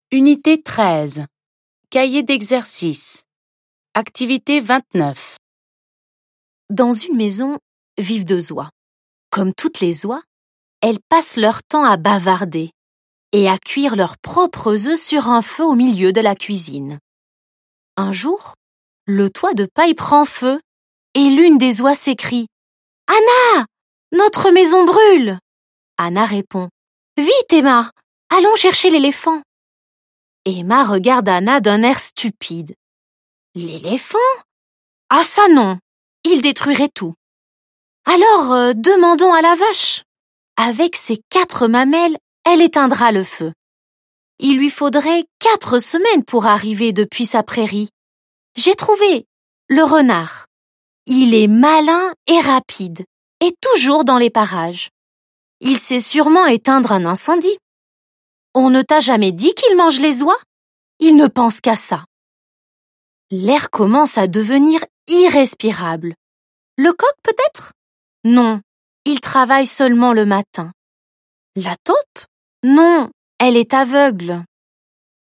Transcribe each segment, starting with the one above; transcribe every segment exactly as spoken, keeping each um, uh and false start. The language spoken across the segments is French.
Unité treize. Cahier d'exercice. Activité vingt-neuf. Dans une maison vivent deux oies. Comme toutes les oies, elles passent leur temps à bavarder et à cuire leurs propres œufs sur un feu au milieu de la cuisine. Un jour, le toit de paille prend feu et l'une des oies s'écrie « Anna, notre maison brûle !» Anna répond « Vite, Emma, allons chercher l'éléphant !» Emma regarde Anna d'un air stupide. « L'éléphant ? Ah ça non, il détruirait tout. Alors euh, demandons à la vache. Avec ses quatre mamelles, elle éteindra le feu. Il lui faudrait quatre semaines pour arriver depuis sa prairie. J'ai trouvé le renard. Il est malin et rapide, et toujours dans les parages. Il sait sûrement éteindre un incendie. On ne t'a jamais dit qu'il mange les oies ? Il ne pense qu'à ça. » L'air commence à devenir irrespirable. Le coq peut-être ? Non, il travaille seulement le matin. La taupe ? Non, elle est aveugle. L'ours ?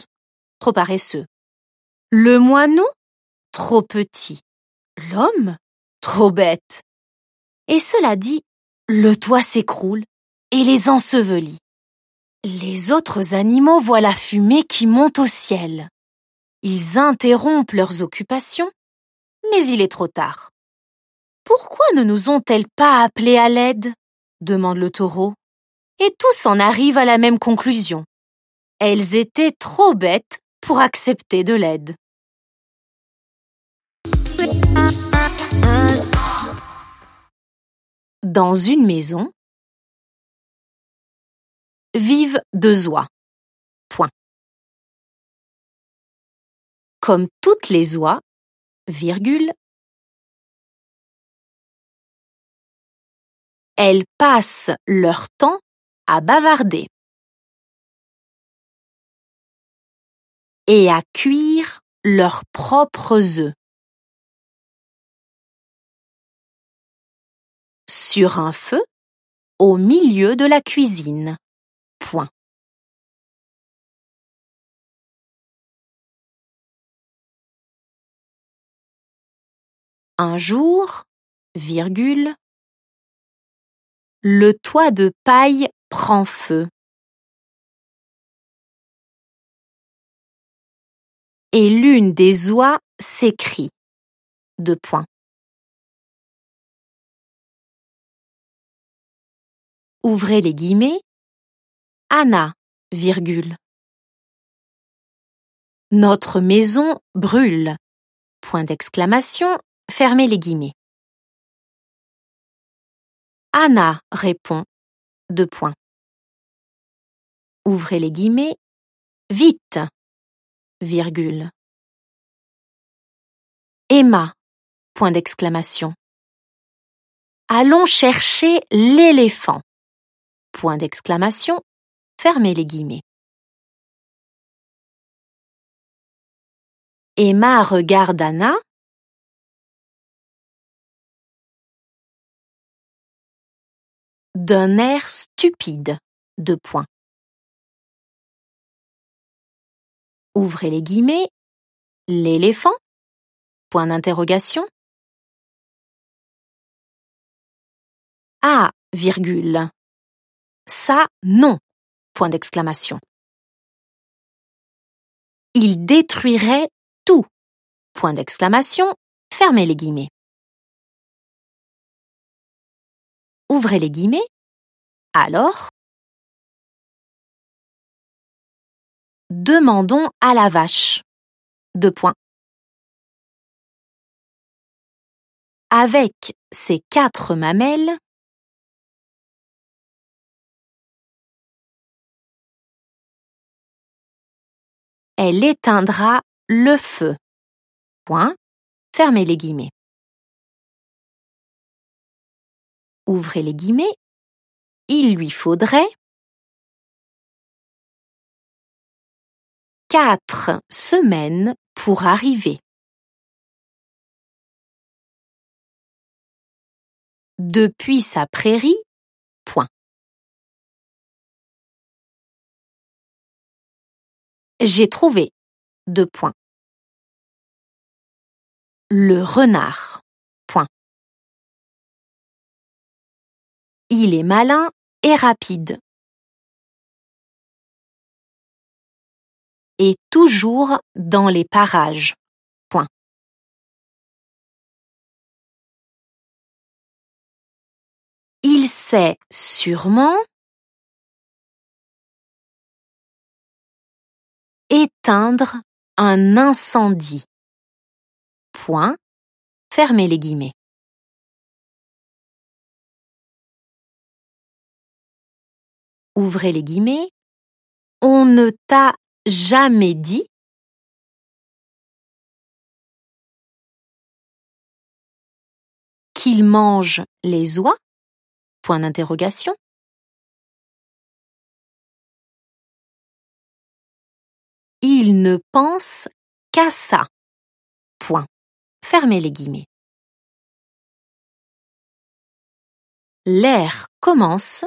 Trop paresseux. Le moineau ? Trop petit. L'homme ? Trop bête. Et cela dit, le toit s'écroule et les ensevelit. Les autres animaux voient la fumée qui monte au ciel. Ils interrompent leurs occupations, mais il est trop tard. « Pourquoi ne nous ont-elles pas appelés à l'aide ?» demande le taureau. Et tous en arrivent à la même conclusion. Elles étaient trop bêtes pour accepter de l'aide. Dans une maison vivent deux oies. Point. Comme toutes les oies, virgule, elles passent leur temps à bavarder et à cuire leurs propres œufs sur un feu au milieu de la cuisine. Point. Un jour, virgule, le toit de paille prend feu. Et l'une des oies s'écrie. Deux points. Ouvrez les guillemets. Anna, virgule. Notre maison brûle. Point d'exclamation. Fermez les guillemets. Anna répond. Deux points. Ouvrez les guillemets. Vite, virgule. Emma, point d'exclamation. Allons chercher l'éléphant. Point d'exclamation. Fermez les guillemets. Emma regarde Anna. D'un air stupide. Deux points. Ouvrez les guillemets. L'éléphant ? Point d'interrogation. Ah, virgule. Ça, non. Point d'exclamation. Il détruirait tout. Point d'exclamation. Fermez les guillemets. Ouvrez les guillemets. Alors, demandons à la vache. Deux points. Avec ses quatre mamelles, elle éteindra le feu. Point. Fermez les guillemets. Ouvrez les guillemets. Il lui faudrait quatre semaines pour arriver. Depuis sa prairie, point. J'ai trouvé. Deux points. Le renard. Point. Il est malin et rapide. Et toujours dans les parages. Point. Il sait sûrement éteindre un incendie. Point. Fermez les guillemets. Ouvrez les guillemets. On ne t'a jamais dit qu'il mange les oies? Point d'interrogation. Il ne pense qu'à ça. Point. Fermez les guillemets. L'air commence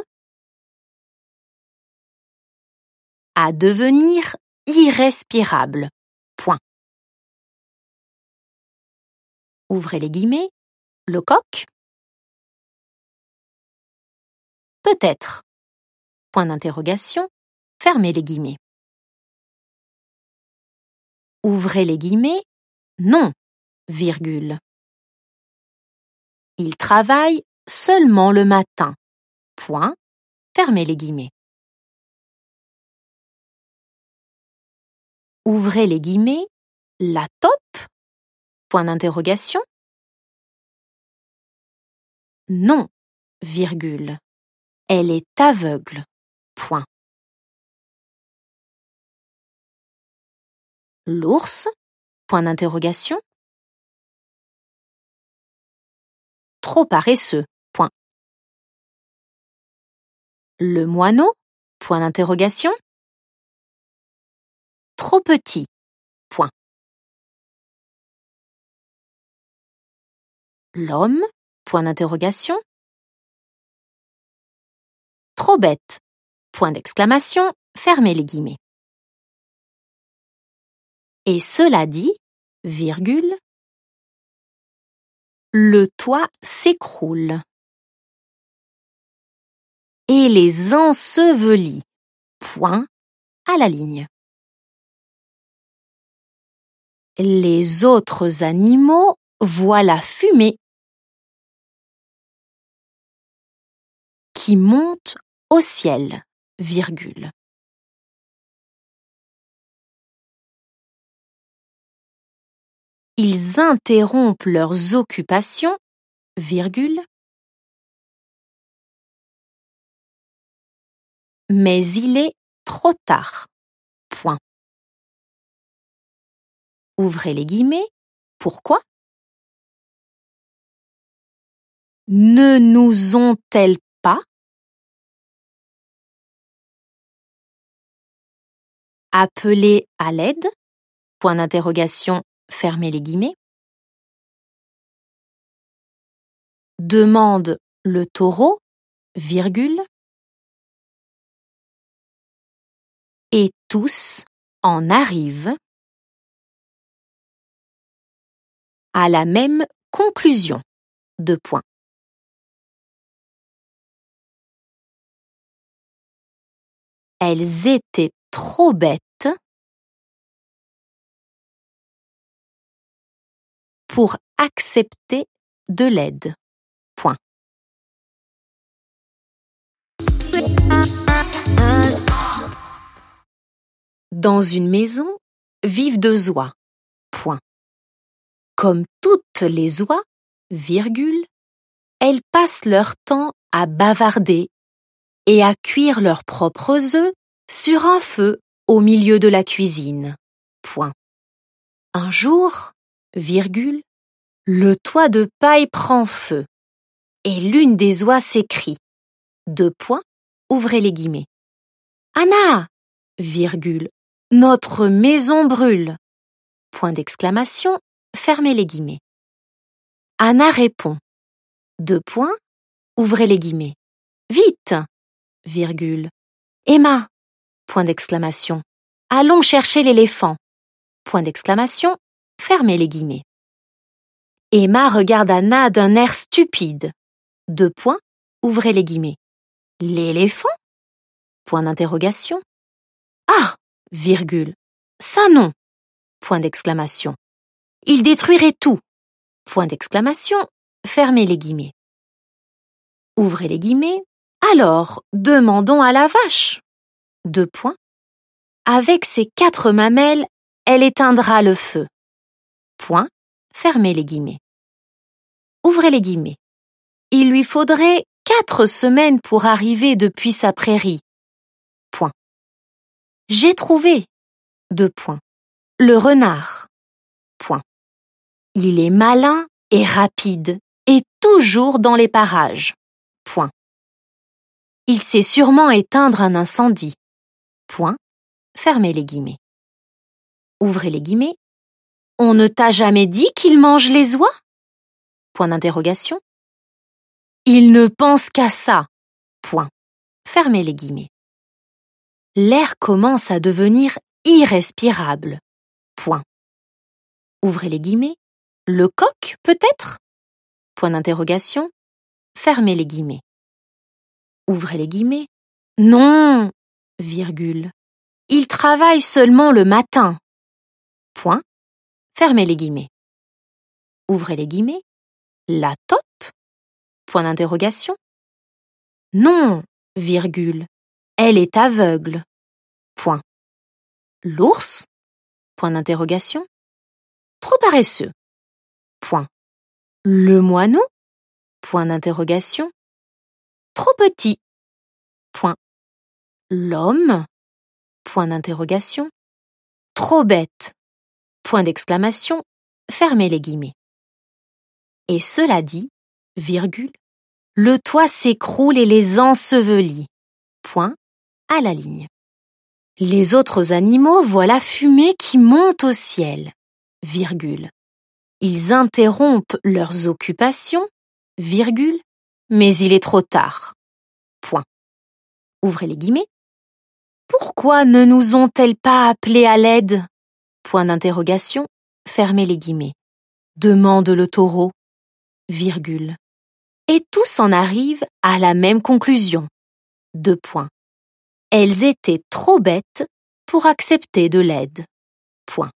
à devenir irrespirable. Point. Ouvrez les guillemets. Le coq? Peut-être. Point d'interrogation. Fermez les guillemets. Ouvrez les guillemets. Non. Virgule. Il travaille seulement le matin. Point. Fermez les guillemets. Ouvrez les guillemets. La taupe? Point d'interrogation. Non. Virgule. Elle est aveugle. Point. L'ours? Point d'interrogation. Trop paresseux. Point. Le moineau? Point d'interrogation. Trop petit. Point. L'homme? Point d'interrogation. Trop bête. Point d'exclamation. Fermez les guillemets. Et cela dit, virgule, le toit s'écroule et les ensevelit. Point à la ligne. Les autres animaux voient la fumée qui monte au ciel, virgule. Ils interrompent leurs occupations, virgule, mais il est trop tard. Point. Ouvrez les guillemets. Pourquoi? Ne nous ont-elles pas appelés à l'aide? Point d'interrogation. Fermez les guillemets. Demande le taureau, virgule, et tous en arrivent à la même conclusion. Deux points. Elles étaient trop bêtes pour accepter de l'aide. Point. Dans une maison vivent deux oies. Point. Comme toutes les oies, virgule, elles passent leur temps à bavarder et à cuire leurs propres œufs sur un feu au milieu de la cuisine. Point. Un jour, virgule, le toit de paille prend feu et l'une des oies s'écrie. Deux points, ouvrez les guillemets. Anna, virgule, notre maison brûle. Point d'exclamation, fermez les guillemets. Anna répond. Deux points, ouvrez les guillemets. Vite, virgule. Emma, point d'exclamation. Allons chercher l'éléphant. Point d'exclamation. Fermez les guillemets. Emma regarde Anna d'un air stupide. Deux points. Ouvrez les guillemets. L'éléphant? Point d'interrogation. Ah! Virgule. Ça non. Point d'exclamation. Il détruirait tout. Point d'exclamation. Fermez les guillemets. Ouvrez les guillemets. Alors, demandons à la vache. Deux points. Avec ses quatre mamelles, elle éteindra le feu. Point. Fermez les guillemets. Ouvrez les guillemets. Il lui faudrait quatre semaines pour arriver depuis sa prairie. Point. J'ai trouvé. Deux points. Le renard. Point. Il est malin et rapide et toujours dans les parages. Point. Il sait sûrement éteindre un incendie. Point. Fermez les guillemets. Ouvrez les guillemets. On ne t'a jamais dit qu'il mange les oies? Point d'interrogation. Il ne pense qu'à ça. Point. Fermez les guillemets. L'air commence à devenir irrespirable. Point. Ouvrez les guillemets. Le coq, peut-être? Point d'interrogation. Fermez les guillemets. Ouvrez les guillemets. Non, virgule. Il travaille seulement le matin. Point. Fermez les guillemets. Ouvrez les guillemets. La taupe? Point d'interrogation. Non, virgule. Elle est aveugle. Point. L'ours? Point d'interrogation. Trop paresseux. Point. Le moineau? Point d'interrogation. Trop petit. Point. L'homme? Point d'interrogation. Trop bête. Point d'exclamation. Fermez les guillemets. Et cela dit, virgule, le toit s'écroule et les ensevelit. Point à la ligne. Les autres animaux voient la fumée qui monte au ciel. Virgule. Ils interrompent leurs occupations. Virgule. Mais il est trop tard. Point. Ouvrez les guillemets. Pourquoi ne nous ont-elles pas appelés à l'aide? Point d'interrogation. Fermez les guillemets. Demande le taureau. Virgule. Et tous en arrivent à la même conclusion. Deux points. Elles étaient trop bêtes pour accepter de l'aide. Point.